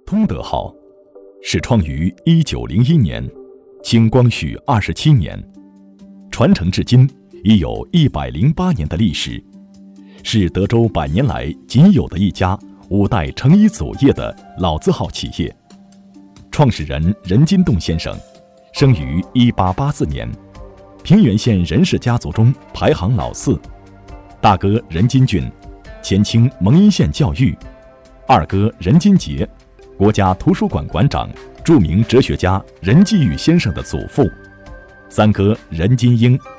通德号始创于1901年，清光绪27年，传承至今已有108年的历史，是德州100年来仅有的一家5代承衣祖业的老字号企业。创始人任金栋先生生于1884年，平原县任氏家族中排行老4。大哥任金俊，前清蒙阴县教育；二哥任金杰，国家图书馆馆长，著名哲学家任继宇先生的祖父；三哥任金英，